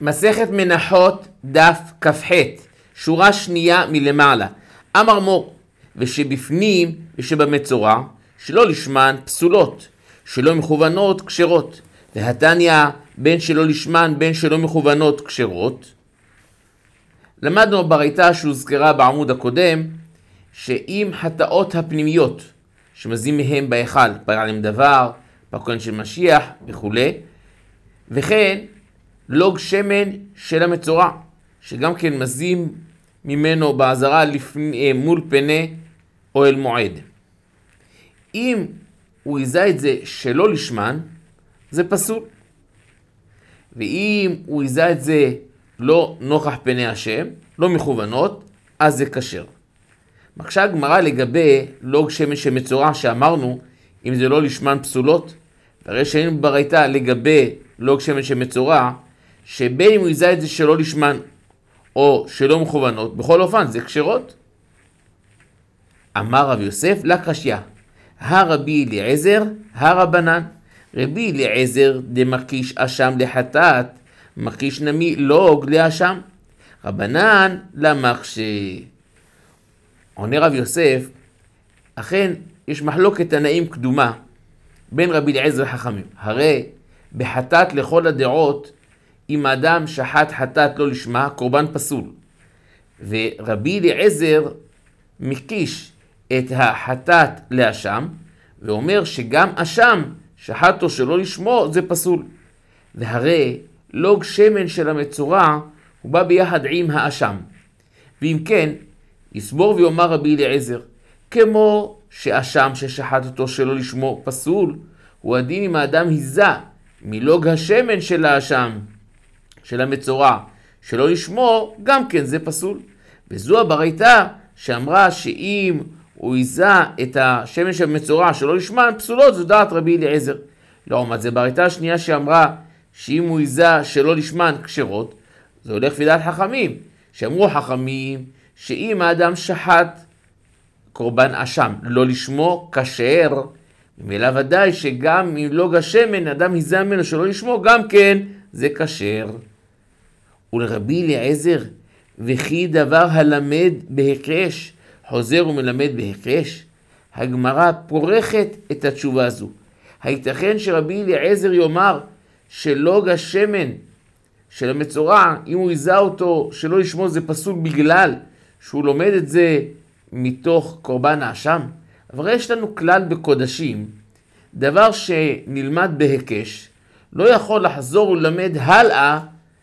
מסכת מנחות דף כ"ח, שורה שנייה מלמעלה. אמר מור, ושבפנים ושבמצורע, שלא לשמן פסולות, שלא מכוונות כשרות. והתניא, בין שלא לשמן בין שלא מכוונות כשרות. למדנו ברייתא שהוזכרה בעמוד הקודם, שאם חטאות הפנימיות שמזים מהם בהיכל, פר עליהם דבר, פר כהן של משיח וכו', וכן לוג שמן של המצורע, שגם כן מזים ממנו בעזרה מול פני אוהל מועד. אם הוא יזע את זה שלא לשמן, זה פסול. ואם הוא יזע את זה לא נוכח פני השם, לא מכוונות, אז זה כשר. מקשה הגמרא לגבי לוג שמן של מצורע שאמרנו, אם זה לא לשמן פסולות, והרי שהיינו ברייתא לגבי לוג שמן של מצורע, שבין אם הוא יזע את זה שלא לשמן או שלא מכוונות, בכל אופן זה כשרות. אמר רב יוסף לקשיא, הרבי אליעזר, הרבנן. רבי אליעזר דמקיש אשם לחטאת, מקיש נמי לוג לאשם. רבנן למחשי. עונה רב יוסף, אכן יש מחלוקת תנאים קדומה בין רבי אליעזר לחכמים. הרי בחטאת לכל הדעות, אם האדם שחט חטאת לא לשמה, קורבן פסול. ורבי אליעזר מקיש את החטאת לאשם, ואומר שגם אשם שחטו שלא לשמו זה פסול. והרי לוג שמן של המצורע הוא בא ביחד עם האשם. ואם כן, יסבור ויאמר רבי אליעזר, כמו שאשם ששחט אותו שלא לשמו פסול, הוא הדין אם האדם היזה מלוג השמן של האשם של המצורע שלא לשמו, גם כן זה פסול. וזו הברייתא שאמרה שאם הוא היזה את השמן של המצורע שלא לשמן פסולות, זו דעת רבי אליעזר. לעומת זה ברייתא השנייה שאמרה שאם הוא היזה שלא לשמן כשרות, זה הולך לפי דעת חכמים, שאמרו חכמים שאם האדם שחט קורבן אשם לא לשמו כשר, ממילא ודאי שגם אם לוג השמן אדם היזה ממנו שלא לשמו, גם כן זה כשר. ולרבי אליעזר, וכי דבר הלמד בהקרש חוזר ומלמד בהקרש? הגמרא פורכת את התשובה הזו. הייתכן שרבי אליעזר יאמר שלוג השמן של המצורע, אם הוא היזה אותו שלא לשמו, זה פסול בגלל שהוא לומד את זה מתוך קורבן האשם? אבל יש לנו כלל בקודשים, דבר שנלמד בהקש לא יכול לחזור ולמד הלאה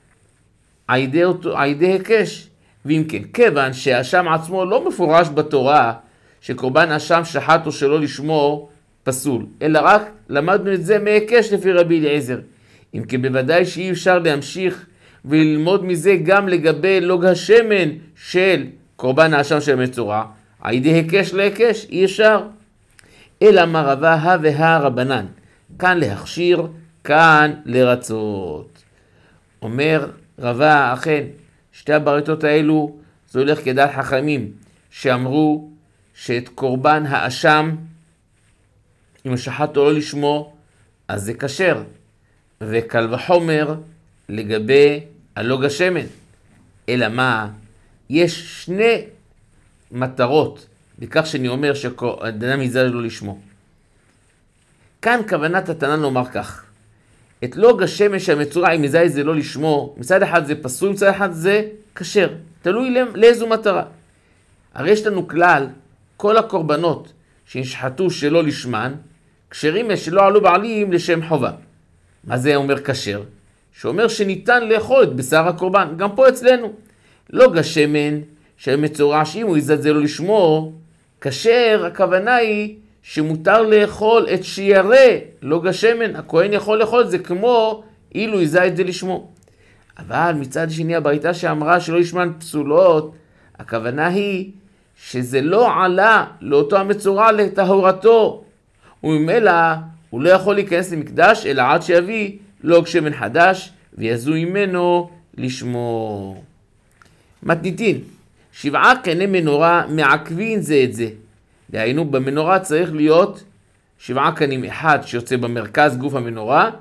על ידי הקש. ואם כן, כיוון שהאשם עצמו לא מפורש בתורה שקורבן אשם שחט או שלא לשמו פסול, אלא רק למדנו את זה מהקש לפי רבי אליעזר. אם כן, בוודאי שאי אפשר להמשיך וללמוד מזה גם לגבי לוג השמן של קורבן האשם של המצורע על ידי הקש להקש, אי אפשר. אלא מה רבה והה רבנן, כאן להכשיר, כאן לרצות. אומר רבה, אכן שתי הברייתות האלו זה הולך כדעת חכמים שאמרו שאת קורבן האשם אם שחטו לא לשמו אז זה כשר, וקל וחומר לגבי הלוג השמן. אלא מה? יש שני מטרות בכך שאני אומר שהאדם היזה לא לשמו. כאן כוונת התנא לומר כך, את לוג השמן של המצורע אם היזה זה לא לשמו, מצד אחד זה פסול, מצד אחד זה כשר, תלוי לאיזו מטרה. הרי יש לנו כלל, כל הקורבנות שנשחטו שלא לשמן, כשרים שלא עלו בעלים לשם חובה. מה זה אומר כשר? שאומר שניתן לאכול את בשר הקורבן, גם פה אצלנו. לוג השמן של המצורע שאם הוא היזה זה לא לשמו, כשר, הכוונה היא שמותר לאכול את שיירי לוג השמן, הכהן יכול לאכול את זה כמו אילו היזה את זה לשמו. אבל מצד שני הברייתא שאמרה שלא לשמן פסולות, הכוונה היא שזה לא עלה לאותו המצורע לטהרתו, וממילא הוא לא יכול להיכנס למקדש אלא עד שיביא לוג שמן חדש ויזו ממנו לשמו. מתניתין, 7 קני מנורה מעכבין זה את זה. דהיינו, במנורה צריך להיות 7 קנים, אחד שיוצא במרכז גוף המנורה,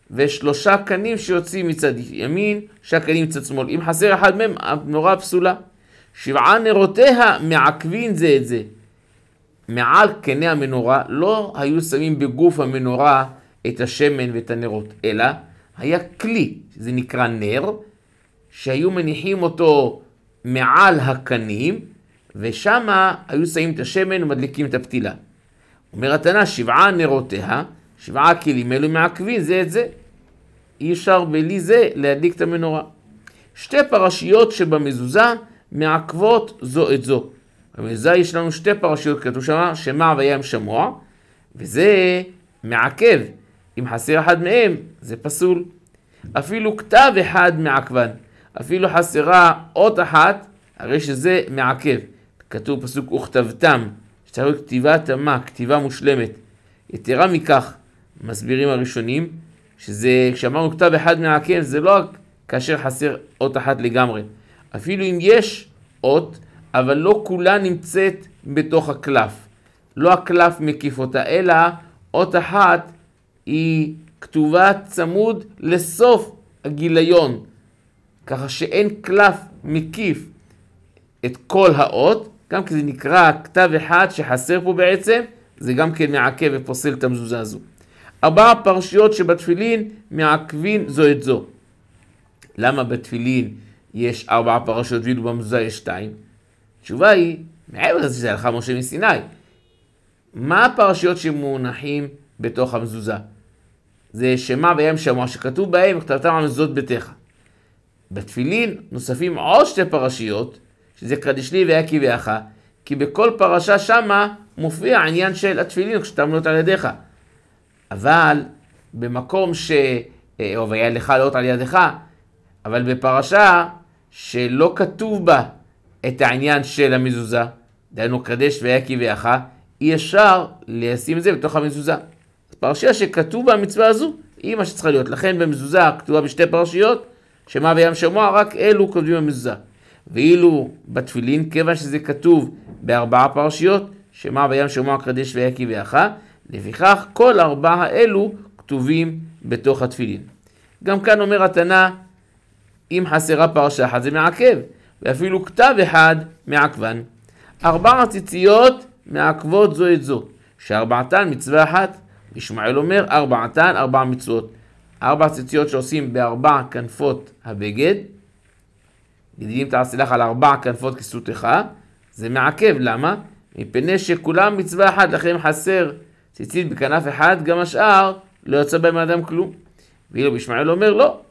ושלושה קנים שיוצאים מצד ימין, שהקנים מצד שמאל. אם חסר אחד מהם, המנורה פסולה. 7 נרותיה מעכבין זה את זה. מעל קני המנורה לא היו שמים בגוף המנורה את השמן ואת הנרות, אלא היה כלי, זה נקרא נר, שהיו מניחים אותו מעל הקנים, ושם היו שמים את השמן ומדליקים את הפתילה. אומר התנא, 7 נרותיה, 7 כלים אלו מעכבין זה את זה. אי אפשר בלי זה להדליק את המנורה. 2 פרשיות שבמזוזה מעכבות זו את זו. במזוזה יש לנו 2 פרשיות, כתוב שם, שמע וים שמוע, וזה מעכב. אם חסר אחד מהם, זה פסול. אפילו כתב אחד מעכבן. אפילו חסרה אות אחת, הרי שזה מעכב. כתוב פסוק וכתבתם, שצריך להיות כתיבה תמה, כתיבה מושלמת. יתרה מכך, מסבירים הראשונים, שזה, כשאמרנו כתב אחד מעכב, זה לא כאשר חסר אות אחת לגמרי. אפילו אם יש אות, אבל לא כולה נמצאת בתוך הקלף. לא הקלף מקיף אותה, אלא אות אחת היא כתובה צמוד לסוף הגיליון. ככה שאין קלף מקיף את כל האות, גם כי זה נקרא כתב אחד שחסר פה בעצם, זה גם כן מעכב ופוסל את המזוזה הזו. 4 פרשיות שבתפילין מעכבין זו את זו. למה בתפילין יש 4 פרשיות ואילו במזוזה יש 2? התשובה היא, מעבר לזה שזה הלכה משה מסיני. מה הפרשיות שמונחים בתוך המזוזה? זה שמע וים שמוע שכתוב בהם וכתבתם על מזוזות ביתך. בתפילין נוספים עוד 2 פרשיות, שזה קדש לי ויקיבך, כי בכל פרשה שמה מופיע העניין של התפילין כשתעמלות על ידיך. אבל במקום או והיה לך לאות על ידיך, אבל בפרשה שלא כתוב בה את העניין של המזוזה, דהיינו קדש ויקיבך, אי אפשר לשים את זה בתוך המזוזה. פרשיה שכתוב בה המצווה הזו, היא מה שצריכה להיות. לכן במזוזה כתובה ב2 פרשיות, שמע וים שמוע, רק אלו כותבים במזוזה. ואילו בתפילין, כיוון שזה כתוב ב4 פרשיות, שמע וים שמוע קדש ויקיבך, לפיכך כל 4 האלו כתובים בתוך התפילין. גם כאן אומר התנא, אם חסרה פרשה אחת זה מעכב, ואפילו כתב אחד מעכבן. 4 ציציות מעכבות זו את זו, שארבעתן מצווה אחת. ישמעאל אומר 4 מצוות. 4 ציציות שעושים ב4 כנפות הבגד, גדילים תעשה לך על 4 כנפות כסותך, זה מעכב. למה? מפני שכולם מצווה אחת, לכן חסר ציצית בכנף אחד, גם השאר לא יוצא בהם אדם כלום. ואילו ישמעאל אומר לא,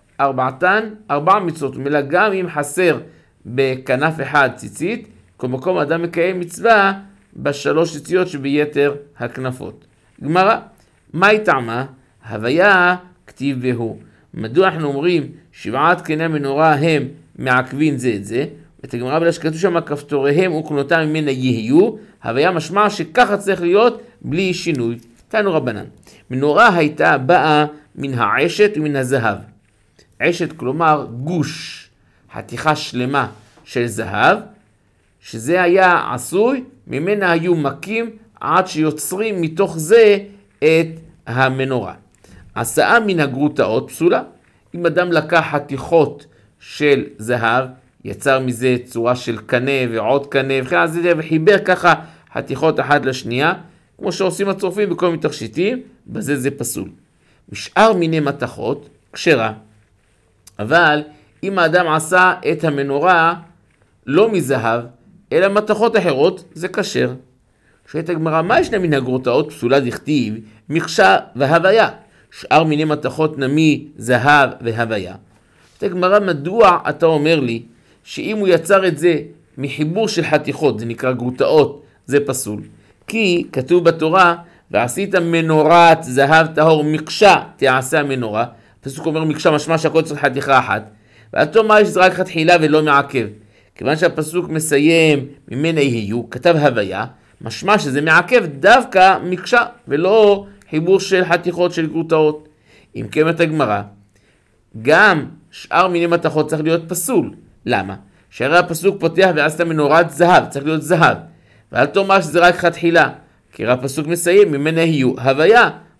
4 מצוות, מלא גם אם חסר בכנף אחד ציצית, כל מקום אדם מקיים מצווה ב3 ציציות שביתר הכנפות. גמרא, מה טעמה? הוויה כתיב בהו. מדוע אנחנו אומרים 7 קני המנורה הם מעכבין זה את זה? ואת הגמרא בגלל שכתוב שם כפתוריהם וקנותם ממנה יהיו, הוויה משמע שככה צריך להיות בלי שינוי. תנו רבנן, מנורה הייתה באה מן העשת ומן הזהב. עשת כלומר גוש, חתיכה שלמה של זהב, שזה היה עשוי, ממנה היו מקים עד שיוצרים מתוך זה את המנורה. הסעה מן הגרוטאות פסולה. אם אדם לקח חתיכות של זהב, יצר מזה צורה של קנה ועוד קנה וחיבר ככה חתיכות אחת לשנייה, כמו שעושים הצורפים בכל מיני תכשיטים, בזה זה פסול. משאר מיני מתכות, כשרה. אבל אם האדם עשה את המנורה לא מזהב, אלא מתכות אחרות, זה כשר. שואלת הגמרא, מה ישנה מן הגרוטאות פסולה דכתיב, מקשה והוויה? שאר מיני מתכות נמי זהב והוויה. שואלת הגמרא, מדוע אתה אומר לי שאם הוא יצר את זה מחיבור של חתיכות, זה נקרא גרוטאות, זה פסול? כי כתוב בתורה, ועשית מנורת זהב טהור מקשה תעשה המנורה. הפסוק אומר מקשה משמע שהכל צריך חתיכה אחת. ואתה אומר שזה רק תחילה ולא מעכב. כיוון שהפסוק מסיים ממנה יהיו, כתב הוויה, משמע שזה מעכב דווקא מקשה ולא חיבור של חתיכות של גרוטאות. אם כן הגמרא, גם שאר מיני מתכות צריך להיות פסול. למה? שהרי הפסוק פותח ועשת מנורת זהב, צריך להיות זהב. ואל תאמר שזה רק תחילה, כי הפסוק מסיים ממנה יהיו, הוויה,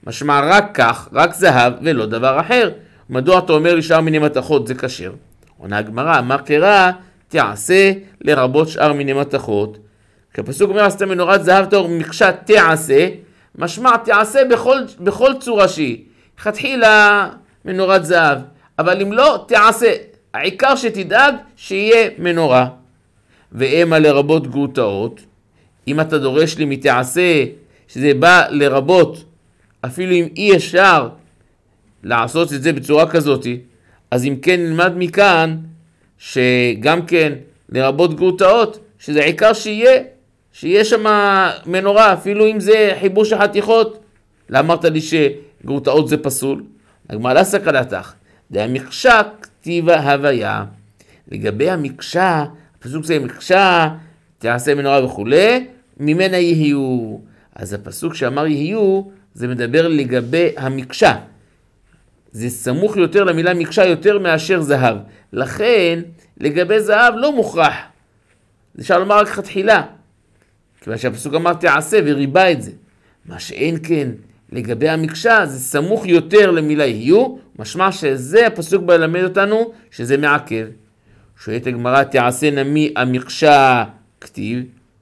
משמע רק כך, רק זהב ולא דבר אחר. מדוע אתה אומר לי שאר מיני מתכות זה כשר? עונה הגמרא, מה קרה? תעשה לרבות שאר מיני מתכות. כשהפסוק אומר עשתה מנורת זהב טהור מקשה תעשה, משמע תעשה בכל צורה שהיא. חתחילה מנורת זהב, אבל אם לא תעשה, העיקר שתדאג שיהיה מנורה. ואמה לרבות גרוטאות, אם אתה דורש לי מתעשה שזה בא לרבות, אפילו אם אי אפשר לעשות את זה בצורה כזאת, אז אם כן נלמד מכאן שגם כן לרבות גרוטאות, שזה העיקר שיהיה שם מנורה, אפילו אם זה חיבוש החתיכות. למה אמרת לי שגרוטאות זה פסול? הגמרא לא סקלתך, דהמקשה כתיבה הוויה. לגבי המקשה, הפסוק זה מקשה, תעשה מנורה וכו', ממנה יהיו. אז הפסוק שאמר יהיו, זה מדבר לגבי המקשה. זה סמוך יותר למילה מקשה יותר מאשר זהב. לכן, לגבי זהב לא מוכרח. זה אפשר לומר רק תחילה. כיוון שהפסוק אמר תעשה וריבה את זה. מה שאין כן, לגבי המקשה, זה סמוך יותר למילה יהיו, משמע שזה הפסוק בא ללמד אותנו שזה מעכב. שואלת הגמרא, תעשה נמי המקשה כתיב.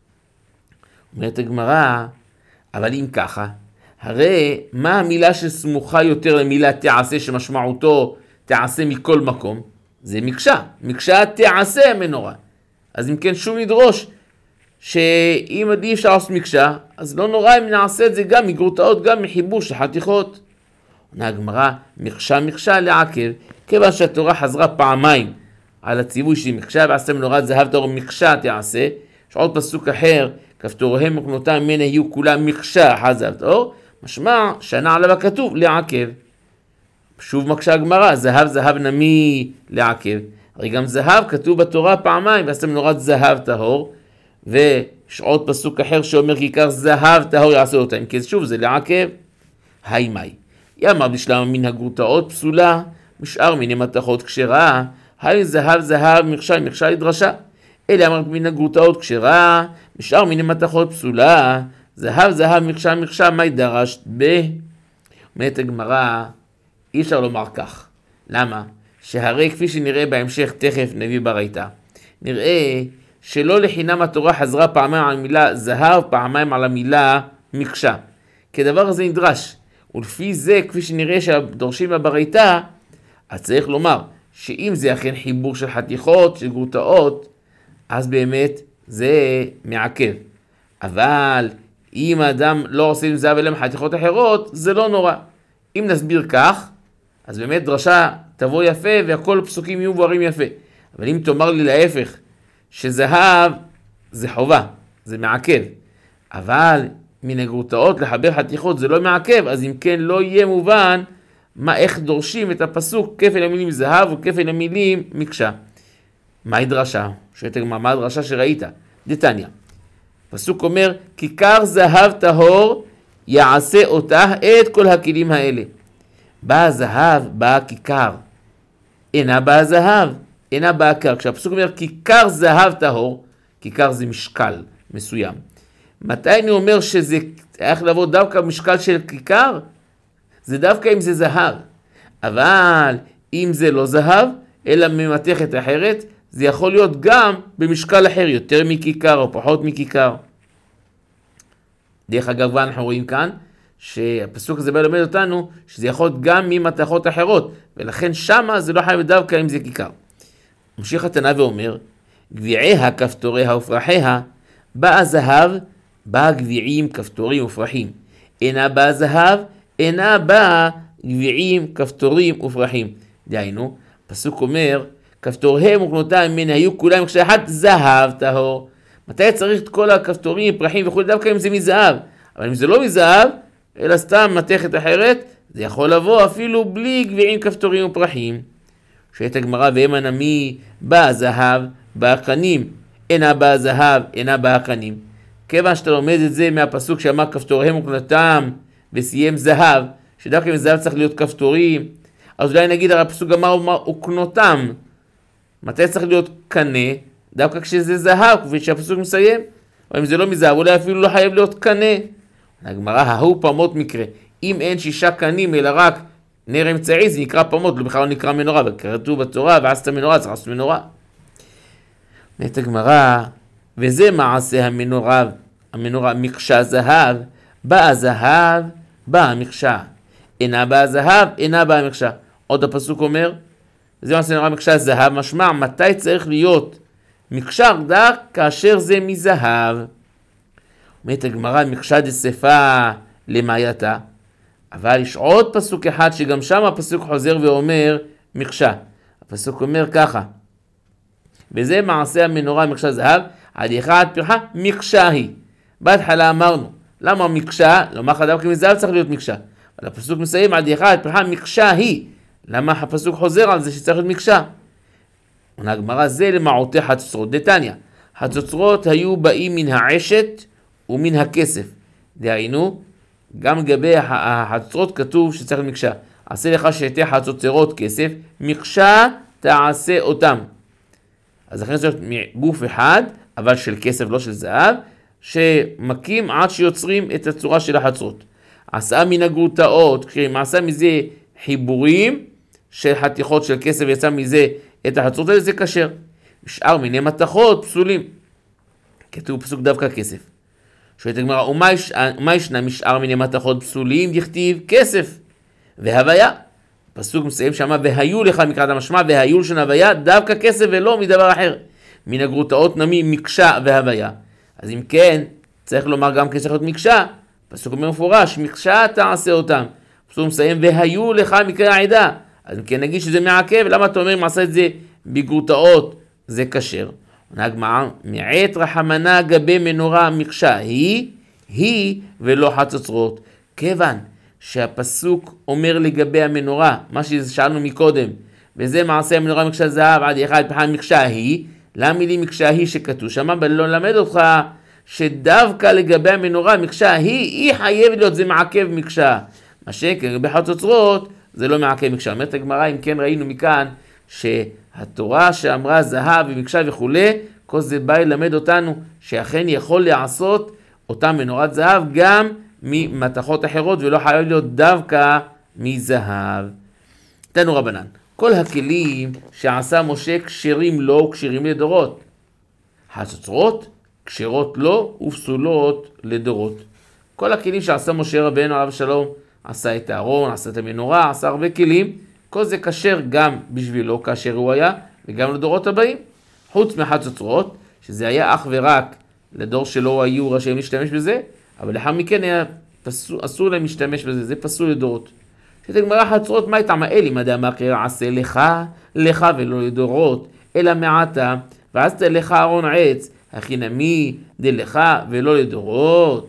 אומרת הגמרא, אבל אם ככה, הרי מה המילה שסמוכה יותר למילה תעשה שמשמעותו תעשה מכל מקום? זה מקשה. מקשה תעשה מנורה. אז אם כן שוב נדרוש שאם עדי אפשר לעשות מקשה, אז לא נורא אם נעשה את זה גם מגרוטאות, גם מחיבוש החתיכות. עונה הגמרא, מקשה לעכב, כיוון שהתורה חזרה פעמיים על הציווי שהיא מקשה, ועשה מנורת זהב טהור מקשה תעשה. יש עוד פסוק אחר, כפתוריהם וכנותם ממנה יהיו כולם מקשה אחת זהב טהור, משמע שענה עליו הכתוב לעכב. שוב מקשה הגמרא, זהב נמי לעכב. הרי גם זהב כתוב בתורה פעמיים, ועשה מנורת זהב טהור, ויש עוד פסוק אחר שאומר כיכר זהב טהור יעשה אותם, כי שוב זה לעכב. היי מאי, יאמר בשלמה מן הגרוטאות פסולה, משאר מיני מתכות כשרה, היי זהב מקשה לדרשה. אלה אמרת מן הגרוטאות כשרה, משאר מיני מתכות פסולה, זהב מקשה מה דרשת ב? אומרת הגמרא, אי אפשר לומר כך. למה? שהרי כפי שנראה בהמשך תכף נביא ברייתא, נראה שלא לחינם התורה חזרה פעמיים על המילה זהב, פעמיים על המילה מקשה. כדבר הזה נדרש. ולפי זה, כפי שנראה שהדורשים ברייתא, אז צריך לומר שאם זה אכן חיבור של חתיכות, של גרוטאות, אז באמת זה מעכב. אבל אם האדם לא עושה עם זהב אלא מחתיכות אחרות, זה לא נורא. אם נסביר כך, אז באמת דרשה תבוא יפה והכל פסוקים יהיו בוערים יפה. אבל אם תאמר לי להפך, שזהב זה חובה, זה מעכב. אבל מן הגרוטאות לחבר חתיכות זה לא מעכב, אז אם כן לא יהיה מובן איך דורשים את הפסוק כפל המילים זהב וכפל המילים מקשה. מהי דרשה? שואלת הגמרא, מה הדרשה שראית? דתניא. פסוק אומר, כיכר זהב טהור יעשה אותה את כל הכלים האלה. בא הזהב, בא הכיכר. אינה בא הזהב, אינה בא הכר. כשהפסוק אומר כיכר זהב טהור, כיכר זה משקל מסוים. מתי אני אומר שזה איך לבוא דווקא משקל של כיכר? זה דווקא אם זה זהב. אבל אם זה לא זהב, אלא ממתכת אחרת, זה יכול להיות גם במשקל אחר, יותר מכיכר או פחות מכיכר. דרך אגב, אנחנו רואים כאן שהפסוק הזה בא ללמד אותנו שזה יכול להיות גם ממתכות אחרות, ולכן שמה זה לא חייב דווקא אם זה כיכר. ממשיך התנא ואומר, גביעיה, כפתוריה ופרחיה, באה זהב, באה גביעים, כפתורים ופרחים. אינה באה זהב, אינה באה גביעים, כפתורים ופרחים. דהיינו, פסוק אומר, כפתוריהם וכנותיהם ממנה היו כולם מקשה אחת זהב טהור. מתי צריך את כל הכפתורים, פרחים וכו', דווקא אם זה מזהב? אבל אם זה לא מזהב, אלא סתם מתכת אחרת, זה יכול לבוא אפילו בלי גביעים, כפתורים ופרחים. שואלת הגמרא, והמה נמי בא זהב, בא קנים, אינה בא זהב, אינה בא קנים. כיוון שאתה לומד את זה מהפסוק שאמר כפתוריהם וכנותם וסיים זהב, שדווקא אם זהב צריך להיות כפתורים, אז אולי נגיד הרי הפסוק אמר וכנותם. מתי צריך להיות קנה? דווקא כשזה זהב, כפי שהפסוק מסיים. או אם זה לא מזהב, אולי אפילו לא חייב להיות קנה. הגמרא, ההוא פעמות מקרה. אם אין 6 קנים אלא רק נר אמצעי, זה נקרא פמות, בכלל לא נקרא מנורה, וכתוב בתורה, ועשת מנורה, צריך לעשות מנורה. אומרת הגמרא, וזה מעשה המנורה מקשה זהב, באה זהב, באה מקשה. אינה באה זהב, אינה באה מקשה. עוד הפסוק אומר, זה מעשה המנורה מקשה זהב, משמע מתי צריך להיות מקשר דק כאשר זה מזהב. אומרת הגמרא, מקשה דספה למייתה. אבל יש עוד פסוק אחד שגם שם הפסוק חוזר ואומר מקשה. הפסוק אומר ככה, וזה מעשה המנורה מקשה זהב, עד אחד פרחה מקשה היא. בהתחלה אמרנו, למה מקשה? למה חדב כמזהב צריך להיות מקשה? אבל הפסוק מסיים עד אחד פרחה מקשה היא. למה הפסוק חוזר על זה שצריך להיות מקשה? עונה הגמרא, זה למעוטי חצוצרות. דתניא, חצוצרות היו באים מן העשת ומן הכסף. דהיינו, גם לגבי החצוצרות כתוב שצריך להיות מקשה. עשה לך שתי חצוצרות כסף, מקשה תעשה אותם. אז לכן זה גוף אחד, אבל של כסף, לא של זהב, שמקים עד שיוצרים את הצורה של החצוצרות. עשה מן הגרוטאות, כשהם עשה מזה חיבורים של חתיכות של כסף, יצא מזה את החצוצרות האלה, זה כשר. שאר מיני מתכות פסולים. כתוב פסוק דווקא כסף. שואלת הגמרא, ומה ישנה משאר מיני מתכות פסולים? דכתיב כסף והוויה. פסוק מסיים שמה, והיו לך מקראת המשמע, והיו לשון הוויה, דווקא כסף ולא מדבר אחר. מן הגרוטאות נמי מקשה והוויה. אז אם כן, צריך לומר גם כסף להיות מקשה. פסוק אומר מפורש, מקשה תעשה אותם. פסוק מסיים, והיו לך מקרא העדה. אז אם כן נגיד שזה מעכב, למה אתה אומר מעשה את זה בגרוטאות? זה כשר. נגמר, מעט רחמנה גבי מנורה מקשה היא ולא חצוצרות. כיוון שהפסוק אומר לגבי המנורה, מה ששאלנו מקודם, וזה מעשה המנורה מקשה זהב עד אחד פרחה מקשה היא, למה מילים מקשה היא שכתוב שמה, לא למד אותך שדווקא לגבי המנורה מקשה היא חייבת להיות, זה מעכב מקשה. מה שכן, בחצוצרות זה לא מעכב מקשה. אומרת הגמרא, אם כן ראינו מכאן שהתורה שאמרה זהב ומקשה וכו', כל זה בא ללמד אותנו שאכן יכול לעשות אותה מנורת זהב גם ממתכות אחרות, ולא חייב להיות דווקא מזהב. תנו רבנן, כל הכלים שעשה משה כשרים לו וכשרים לדורות. חצוצרות כשרות לו ופסולות לדורות. כל הכלים שעשה משה רבנו עליו שלום, עשה את הארון, עשה את המנורה, עשה הרבה כלים, כל זה כשר גם בשבילו כאשר הוא היה, וגם לדורות הבאים. חוץ מחצוצרות, שזה היה אך ורק לדור שלא היו רשאים להשתמש בזה, אבל לאחר מכן היה אסור להם להשתמש בזה, זה פסול לדורות. שתגמרה חצוצרות, מה הייתה מאל אם אדם אחר עשה לך ולא לדורות, אלא מעתה, ועשת לך ארון עץ, הכי נמי דלך ולא לדורות.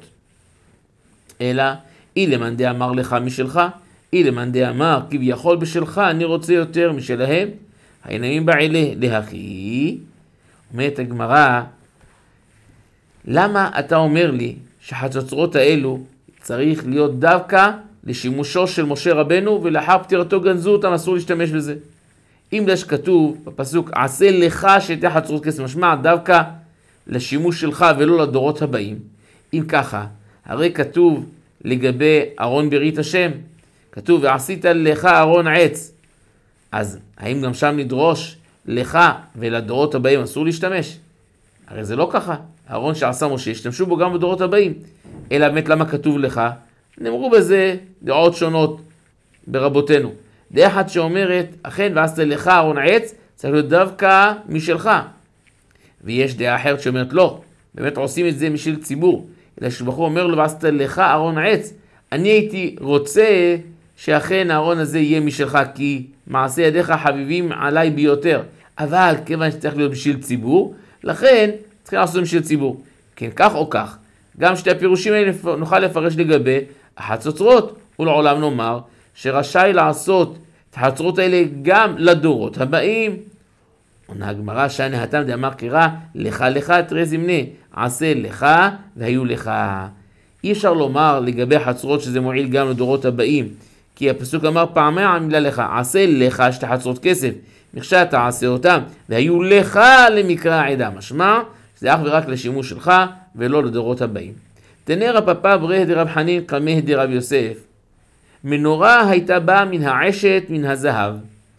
אלא, למאן דאמר לך משלך, למאן דאמר כביכול בשלך, אני רוצה יותר משלהם, העינמים בעלה להכי. אומרת הגמרא, למה אתה אומר לי שהחצוצרות האלו צריך להיות דווקא לשימושו של משה רבנו, ולאחר פטירתו גנזו אותם, אסור להשתמש בזה? אם יש כתוב בפסוק, עשה לך שתי חצוצרות כסף, משמע דווקא לשימוש שלך ולא לדורות הבאים. אם ככה, הרי כתוב לגבי ארון ברית השם, כתוב ועשית לך ארון עץ, אז האם גם שם נדרוש לך ולדורות הבאים אסור להשתמש? הרי זה לא ככה. הארון שעשה משה, השתמשו בו גם בדורות הבאים. אלא באמת למה כתוב לך? נאמרו בזה דעות שונות ברבותינו. דעה אחת שאומרת, אכן ועשת לך ארון עץ, צריך להיות דווקא משלך. ויש דעה אחרת שאומרת לא, באמת עושים את זה משל ציבור. אלא שבחור אומר לו, ועשת לך ארון עץ, אני הייתי רוצה שאכן הארון הזה יהיה משלך, כי מעשה ידיך חביבים עליי ביותר. אבל כיוון שצריך להיות בשביל ציבור, לכן צריכים לעשות בשביל ציבור. כן, כך או כך. גם שתי הפירושים האלה נוכל לפרש לגבי החצוצרות, ולעולם נאמר שרשאי לעשות את החצוצרות האלה גם לדורות הבאים. עונה הגמרא, שאני התם דאמר קרא, לך תראה זמנה, עשה לך והיו לך. אי אפשר לומר לגבי חצוצרות שזה מועיל גם לדורות הבאים, כי הפסוק אמר פעמיים המילה לך, עשה לך שתי חצוצרות כסף, מקשה תעשה אותם, והיו לך למקרא העדה, משמע שזה אך ורק לשימוש שלך ולא לדורות הבאים. תנא רב פפא ברי דרב חנין קמא דרב יוסף. מנורה הייתה באה מן העשת מן הזהב.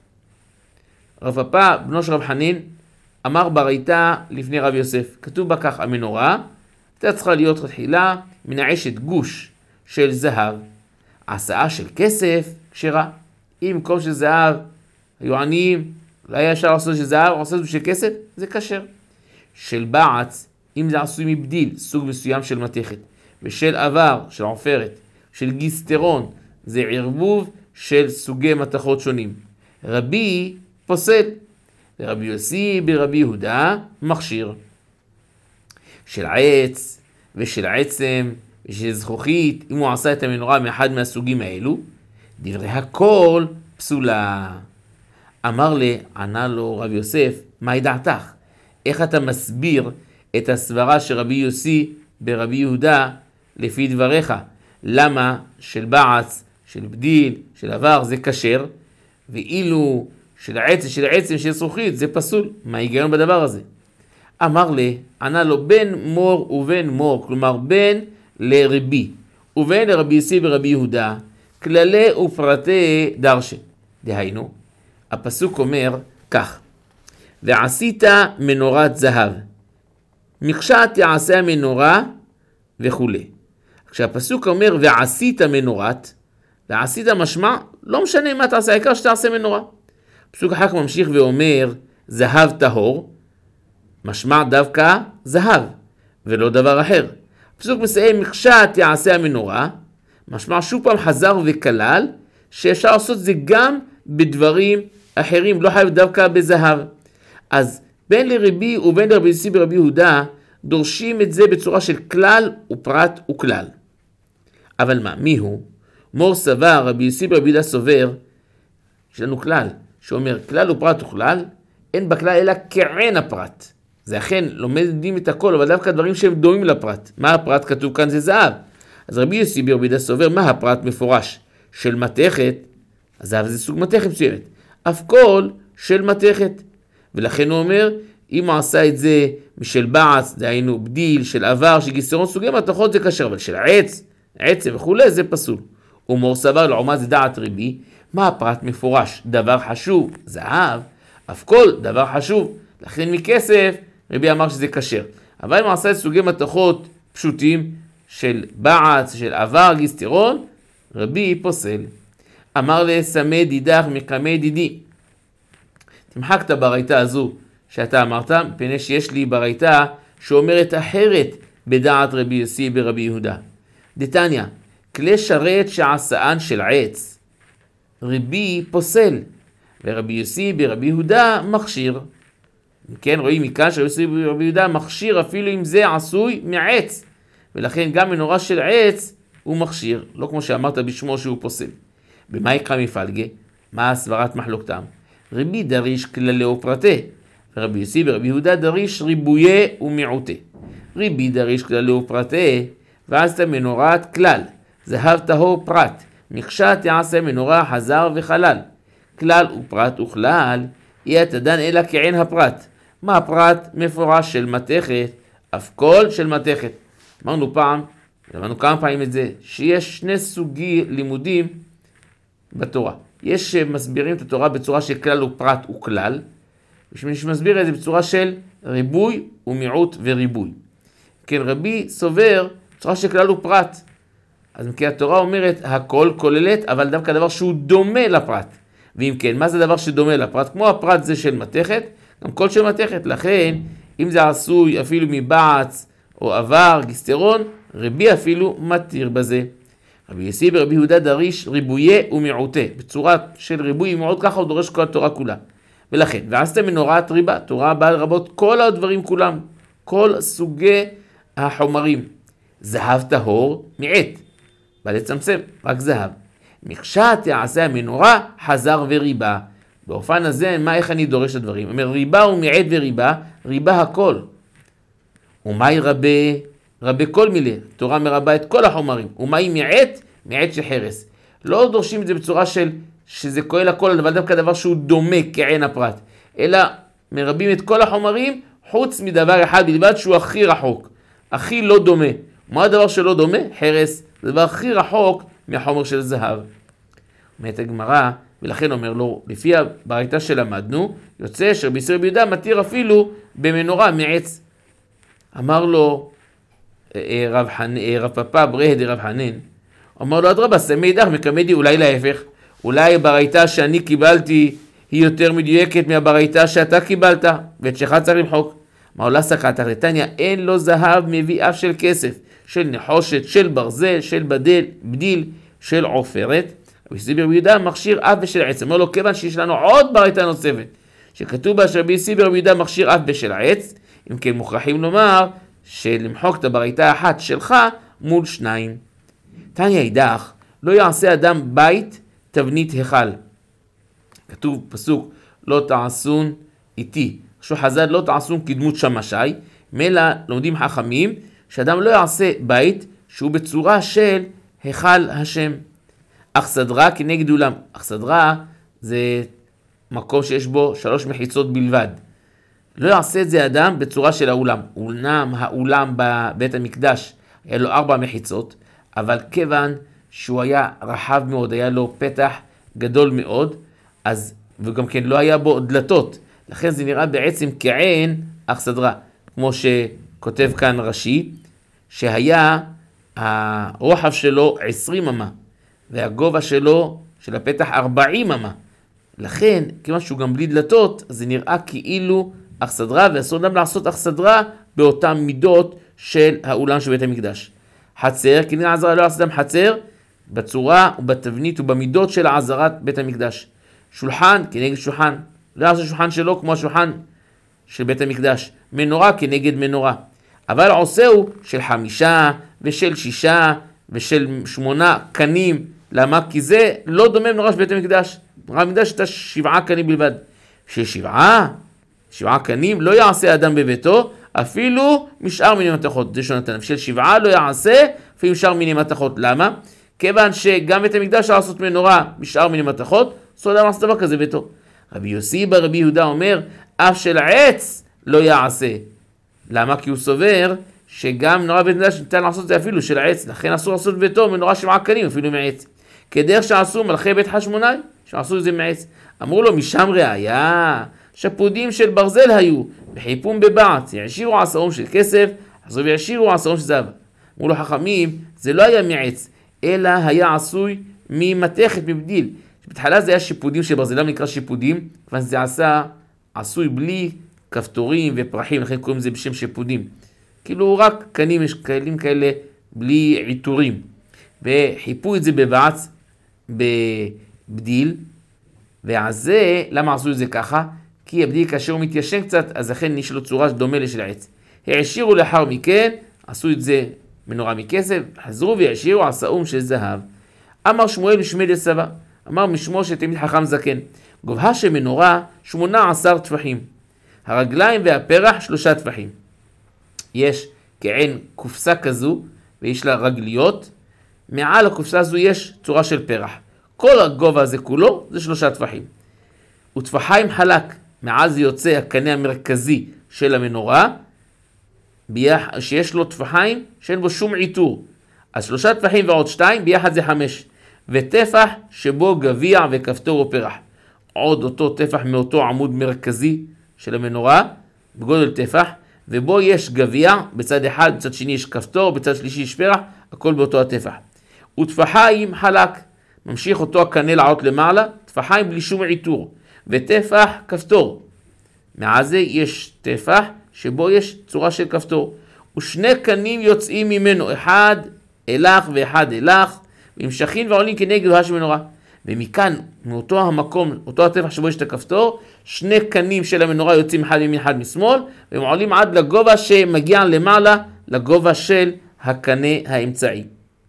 רב פאפא, בנו של רב חנין, אמר בריתא לפני רב יוסף, כתוב בה כך, המנורה הייתה צריכה להיות תחילה מן העשת גוש של זהב. עשאה של כסף כשרה. אם במקום של זהב היו עניים, לא היה אפשר לעשות של זהב, לעשות של כסף, זה כשר. של בעץ, אם זה עשוי מבדיל, סוג מסוים של מתכת, ושל עבר, של עופרת, של גיסטרון, זה ערבוב של סוגי מתכות שונים. רבי פוסל, ורבי יוסי ברבי יהודה מכשיר. של עץ ושל עצם ושל זכוכית, אם הוא עשה את המנורה מאחד מהסוגים האלו, דברי הכל פסולה. אמר לי, ענה לו רבי יוסף, מה דעתך? איך אתה מסביר את הסברה של רבי יוסי ברבי יהודה לפי דבריך? למה של בעץ, של בדיל, של עבר זה כשר, ואילו של עצם, של זכוכית זה פסול? מה ההיגיון בדבר הזה? אמר לי, ענה לו, בן מור ובן מור, כלומר בן לרבי ובן לרבי יוסי ברבי יהודה, כללי ופרטי דרשה. דהיינו, הפסוק אומר כך, ועשית מנורת זהב, מקשה תעשה המנורה וכו'. כשהפסוק אומר ועשית מנורת, ועשית משמע, לא משנה מה תעשה, העיקר שתעשה מנורה. הפסוק אחר כך ממשיך ואומר זהב טהור, משמע דווקא זהב ולא דבר אחר. הפסוק מסיים מקשה תעשה המנורה, משמע שוב פעם חזר וכלל שאפשר לעשות זה גם בדברים אחרים, לא חייב דווקא בזהב. אז בין לרבי ובין לרבי יוסי ברבי יהודה דורשים את זה בצורה של כלל ופרט וכלל. אבל מה, מי הוא? מור סבר, רבי יוסי ברבי יהודה סובר, יש לנו כלל שאומר כלל ופרט וכלל, אין בכלל אלא כעין הפרט. זה אכן לומדים את הכל, אבל דווקא דברים שהם דומים לפרט. מה הפרט? כתוב כאן זה זהב. אז רבי יוסי ברבי יהודה סובר, מה הפרט מפורש? של מתכת, הזהב זה סוג מתכת מסוימת, אף כל של מתכת. ולכן הוא אומר, אם הוא עשה את זה משל בעץ, דהיינו בדיל, של עבר, של גיסרון, סוגי מתכות זה כשר, אבל של עצם וכו' זה פסול. ומור סבר לעומת זה דעת רבי, מה הפרט מפורש? דבר חשוב, זהב, אף כל דבר חשוב, לכן מכסף, רבי אמר שזה כשר. אבל אם הוא עשה את סוגי מתכות פשוטים, של בעץ, של עבר, גיסטרון, רבי פוסל. אמר לסמא דידך מקמא דידי. תמחק את הברייתא הזו שאתה אמרת, מפני שיש לי ברייתא שאומרת אחרת בדעת רבי יוסי ברבי יהודה. דתניא, כלי שרת שעשאן של עץ, רבי פוסל, ורבי יוסי ברבי יהודה מכשיר. כן, רואים מכאן שרבי יוסי ברבי יהודה מכשיר אפילו אם זה עשוי מעץ, ולכן גם מנורה של עץ הוא מכשיר, לא כמו שאמרת בשמו שהוא פוסל. במה יקרא מפלגה? מה הסברת מחלוקתם? רבי דריש כללי ופרטי, ורבי יוסי ורבי יהודה דריש ריבויה ומיעוטה. רבי דריש כללי ופרטי, ועשת מנורת כלל, זהב טהור פרט, מקשה תעשה מנורה חזר וחלל. כלל ופרט וכלל, יהיה תדן אלא כעין הפרט. מה הפרט? מפורש של מתכת, אף כל של מתכת. אמרנו כמה פעמים את זה, שיש שני סוגי לימודים בתורה. יש שמסבירים את התורה בצורה של כלל ופרט וכלל, ויש שמסביר את זה בצורה של ריבוי ומיעוט וריבוי. כן, רבי סובר בצורה של כלל ופרט. אז כי התורה אומרת הכל כוללת, אבל דווקא דבר שהוא דומה לפרט. ואם כן, מה זה דבר שדומה לפרט? כמו הפרט זה של מתכת, גם כל של מתכת. לכן, אם זה עשוי אפילו מבעץ או עבר, גיסטרון, רבי אפילו מתיר בזה. רבי יוסי ברבי יהודה דריש ריבויה ומיעוטה. בצורה של ריבוי ומיעוט, ככה הוא דורש כל התורה כולה. ולכן, ועשת מנורת ריבה, תורה באה לרבות כל הדברים כולם, כל סוגי החומרים. זהב טהור מעט, בא לצמצם, רק זהב. מקשה תעשה המנורה, חזר וריבה. באופן הזה, איך אני דורש את הדברים? אומר, ריבה ומעט וריבה, ריבה הכל. ומהי רבה כל מילה, תורה מרבה את כל החומרים. ומהי מעט? מעט של חרס. לא דורשים את זה בצורה של שזה כולל הכל, אבל דווקא דבר שהוא דומה כעין הפרט. אלא מרבים את כל החומרים, חוץ מדבר אחד בלבד שהוא הכי רחוק. הכי לא דומה. מה הדבר שלא דומה? חרס. זה דבר הכי רחוק מהחומר של זהב. אומרת הגמרא, ולכן אומר לו, לפי הברייתא שלמדנו, יוצא שרבי יוסי רבי יהודה מתיר אפילו במנורה מעץ. אמר לו רב פאפא בריה דרב חנין, אמר לו אדרבה, סמי אידך מקמדי, אולי להפך, אולי הברייתא שאני קיבלתי היא יותר מדויקת מהברייתא שאתה קיבלת, ואת שלך צריך למחוק. אמר לו סקת לתניא, אין לו זהב מביא אף של כסף, של נחושת, של ברזל, של בדיל, של עופרת. רבי יוסי רבי יהודה מכשיר אף בשל עץ. אומר לו, כיוון שיש לנו עוד ברייתא נוספת, שכתוב בה שרבי יוסי רבי יהודה מכשיר אף בשל עץ, אם כן מוכרחים לומר שלמחוק את הברייתא האחת שלך מול שניים. תניא אידך, לא יעשה אדם בית תבנית היכל. כתוב פסוק, לא תעשון איתי. חז"ל לא תעשון כדמות שמשי, מילא לומדים חכמים שאדם לא יעשה בית שהוא בצורה של היכל השם. אכסדרה כנגד אולם. אכסדרה זה מקום שיש בו 3 מחיצות בלבד. לא יעשה את זה אדם בצורה של האולם. האולם בבית המקדש היה לו 4 מחיצות, אבל כיוון שהוא היה רחב מאוד, היה לו פתח גדול מאוד, אז, וגם כן לא היה בו דלתות, לכן זה נראה בעצם כעין אכסדרה, כמו שכותב כאן רש"י, שהיה הרוחב שלו 20 אמה, והגובה שלו, של הפתח 40 אמה. לכן, כיוון שהוא גם בלי דלתות, זה נראה כאילו אכסדרה, ואסור גם לעשות אכסדרה באותן מידות של האולם של בית המקדש. חצר, כנגד עזרה לא יעשה אדם חצר, בצורה ובתבנית ובמידות של עזרת בית המקדש. שולחן כנגד שולחן, לא יעשה שולחן שלו כמו השולחן של בית המקדש. מנורה כנגד מנורה. אבל עושהו של 5 ושל 6 ושל 8 קנים. למה? כי זה לא דומה מנורה של בית המקדש. מנורה המקדש הייתה 7 קנים בלבד. של 7 קנים לא יעשה אדם בביתו, אפילו משאר מיני מתכות. זה שונתן. של 7 לא יעשה, אפילו משאר מיני מתכות. למה? כיוון שגם בית המקדש לעשות מנורה משאר מיני מתכות, אסור אדם לעשות דבר כזה ביתו. רבי יוסי ברבי יהודה אומר, אף של עץ לא יעשה. למה? כי הוא סובר שגם מנורה בית המקדש ניתן לעשות את זה אפילו של עץ, לכן אסור לעשות ביתו מנורה 7 קנים אפילו מעץ. כדרך שעשו מלכי בית חשמונאי, שעשו את זה מעץ. אמרו לו, משם ראיה, שפודים של ברזל היו, וחיפום בבעץ, יעשירו עשרום של כסף, חזרו ויעשירו עשרום של זהב. אמרו לו חכמים, זה לא היה מעץ, אלא היה עשוי ממתכת, מבדיל. בתחילה זה היה שיפודים של ברזל, למה נקרא שיפודים? כיוון זה עשוי בלי כפתורים ופרחים, לכן קוראים לזה בשם שיפודים. כאילו רק קנים, יש כלים כאלה בלי עיטורים. וחיפו את זה בבעץ, בבדיל, ואז זה, למה עשו את זה ככה? כי הבדיל כאשר הוא מתיישן קצת, אז לכן יש לו צורה דומה לשל העץ. העשירו לאחר מכן, עשו את זה מנורה מכסף, חזרו והעשירו עשאום של זהב. אמר שמואל משמי דסבא, אמר משמו שתמיד חכם זקן, גובהה של מנורה 18 טפחים, הרגליים והפרח 3 טפחים. יש כעין קופסה כזו, ויש לה רגליות, מעל הקופסה הזו יש צורה של פרח. כל הגובה הזה כולו זה 3 טפחים. וטפחיים חלק, מעל זה יוצא הקנה המרכזי של המנורה, שיש לו טפחיים שאין בו שום עיטור. אז 3 טפחים ועוד 2, ביחד זה 5. וטפח שבו גביע וכפתור ופרח. עוד אותו טפח מאותו עמוד מרכזי של המנורה, בגודל טפח, ובו יש גביע, בצד אחד, בצד שני יש כפתור, בצד שלישי יש פרח, הכל באותו הטפח. וטפחיים חלק, ממשיך אותו הקנה לעלות למעלה, טפחיים בלי שום עיטור, וטפח כפתור. מעל זה יש טפח שבו יש צורה של כפתור, ושני קנים יוצאים ממנו, אחד אלך ואחד אלך, ומשכים ועולים כנגד גבוהה של מנורה. ומכאן, מאותו המקום, אותו הטפח שבו יש את הכפתור, 2 קנים של המנורה יוצאים אחד מימין אחד משמאל, והם עולים עד לגובה שמגיע למעלה, לגובה של הקנה האמצעי.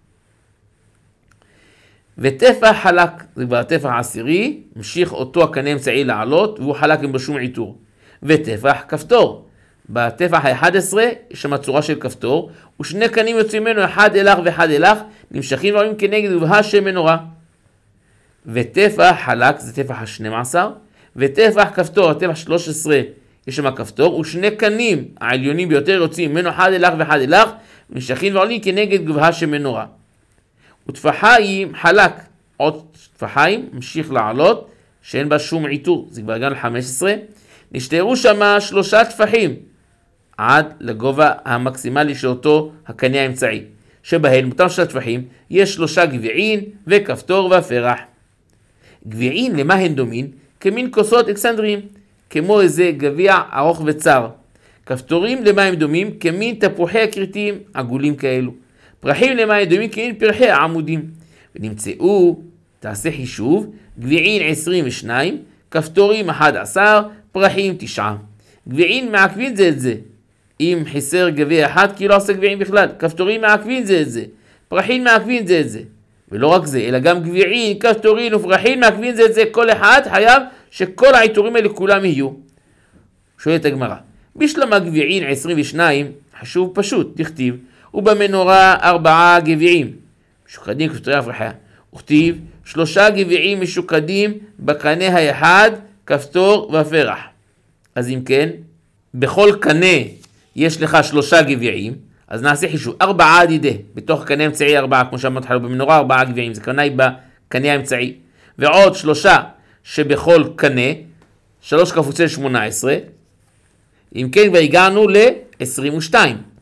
וטפח חלק, זה כבר הטפח העשירי, ממשיך אותו הקנה האמצעי לעלות, והוא חלק עם בשום עיטור. וטפח כפתור. בטפח ה-11 יש שם צורה של כפתור, ו2 קנים יוצאים ממנו, אחד אלך ואחד אלך, נמשכים ועולים כנגד גבוהה של מנורה. וטפח חלק, זה טפח ה-12, וטפח כפתור, הטפח 13, יש שם כפתור, ו2 קנים העליונים ביותר יוצאים ממנו, אחד אלך ואחד אלך, נמשכים ועולים כנגד גבוהה של מנורה. וטפחיים חלק, עוד טפחיים, ממשיך לעלות, שאין בה שום עיטור, זה כבר הגענו ל-15, נשתערו שמה 3 טפחים, עד לגובה המקסימלי של אותו הקנה האמצעי, שבהם אותם 3 טפחים יש 3 גביעין וכפתור והפרח. גביעין למה הן דומין? כמין כוסות אקסנדריים, כמו איזה גביע ארוך וצר. כפתורים למה הם דומים? כמין תפוחי הכרתים עגולים כאלו. פרחים למה הם דומים? כמין פרחי העמודים. ונמצאו, תעשה חישוב, גביעין 22, כפתורים 11, פרחים 9. גביעין מעכבים זה את זה. אם חיסר גביע אחד, כי לא עושה גביעין בכלל. כפתורים מעכבים זה את זה. פרחים מעכבים זה את זה. ולא רק זה, אלא גם גביעין, כפתורים ופרחים מעכבים זה את זה. כל אחד חייב שכל העיטורים האלה כולם יהיו. שואלת הגמרא. בשלמה גביעין 22, חשוב פשוט, תכתיב, ובמנורה 4 גביעים, משוקדים כפתורי הפרחיה. וכתיב 3 גביעים משוקדים בקנה האחד, כפתור והפרח. אז אם כן, בכל קנה יש לך 3 גביעים, אז נעשה חישוב, 4 דידה, בתוך קנה אמצעי 4, כמו שאמרת חלו במנורה 4 גביעים, זה קנה בקנה האמצעי, ועוד 3 שבכל קנה, 3 כפוצל 18, אם כן כבר הגענו ל-22,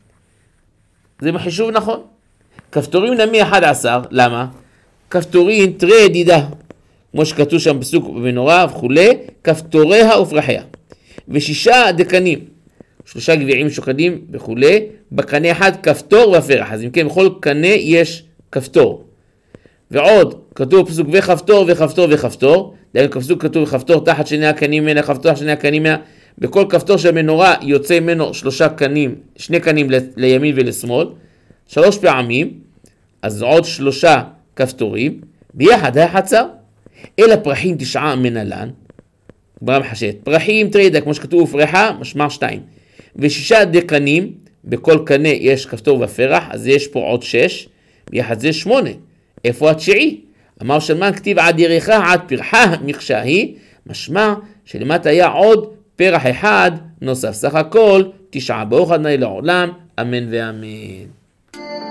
זה בחישוב נכון. כפתורים נמי 11, למה? כפתורים תרי דידה, כמו שכתוב שם בסוג במנורה וכולי, כפתוריה ופרחיה. ו6 דקנים, 3 גביעים משוקדים וכולי, בקנה אחד כפתור והפרח. אז אם כן, בכל קנה יש כפתור. ועוד, כתוב בפסוק וכפתור וכפתור וכפתור, דהיינו בפסוק כתוב וכפתור תחת שני הקנים ממנה, כפתור תחת שני הקנים ממנה, בכל כפתור של מנורה יוצא ממנו 3 קנים, 2 קנים לימין ולשמאל, 3 פעמים, אז עוד 3 כפתורים, ביחד החצר, אלא פרחים 9 מנהלן, גמרא מחשבת, פרחים תרידה, כמו שכתוב ופרחה, משמע 2, ו6 דקנים, בכל קנה יש כפתור ופרח, אז יש פה עוד 6, ביחד זה 8, איפה התשיעי? אמר שלמן כתיב עד ירחה, עד פרחה מכשה היא, משמע שלמטה היה עוד פרח אחד נוסף, סך הכל 9, ברוך ה' לעולם, אמן ואמן.